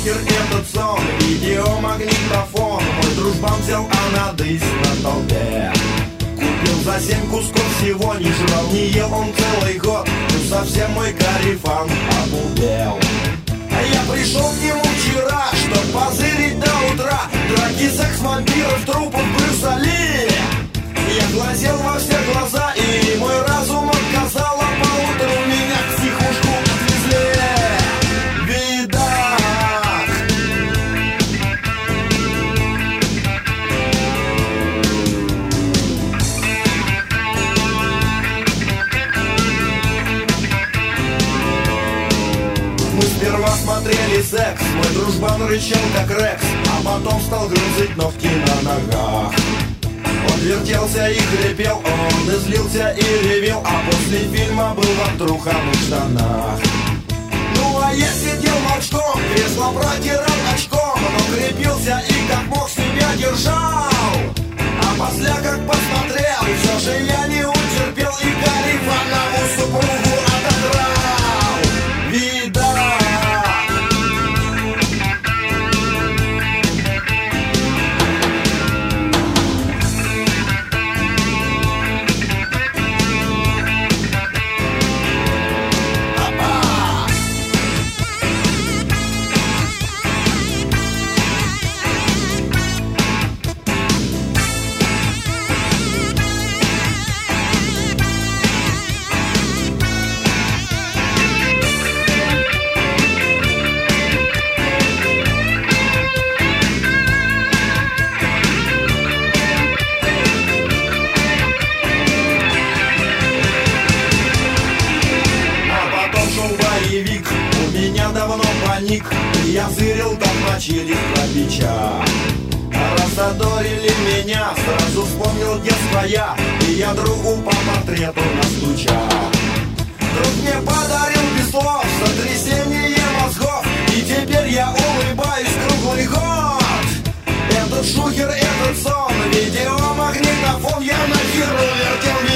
шухер, этот сон, видеомагнитофон. Мой дружбан взял анадырь на толпе. Купил за 7 кусков всего, не жрал, не ел он целый год. Ну совсем мой карифан обубел. А я пришел к нему вчера, чтоб позырить до утра. Драки, секс, вампиров, трупов, Брюса Ли. Я глазел во все глаза, и мой разум отказал. А поутру меня в психушку отвезли. Видать. Мы сперва смотрели секс, мой дружбан рычал как Рекс, а потом стал грызть ногти на ногах. Он вертелся и хрипел, он и злился и ревел, а после фильма был в труханных штанах. Ну а я сидел молчком, кресло протирал очком, но крепился и как мог себя держал. А после как посмотрел, все же я не утерпел и карифанову супругу отодрал. Видать. У меня давно паник, и я зырил, там мочили пробича. Рассадорили меня, сразу вспомнил детство я, и я другу по портрету настучал. Друг мне подарил без слов сотрясение мозгов, и теперь я улыбаюсь круглый год. Этот шухер, этот сон, видеомагнитофон я на херу вертел.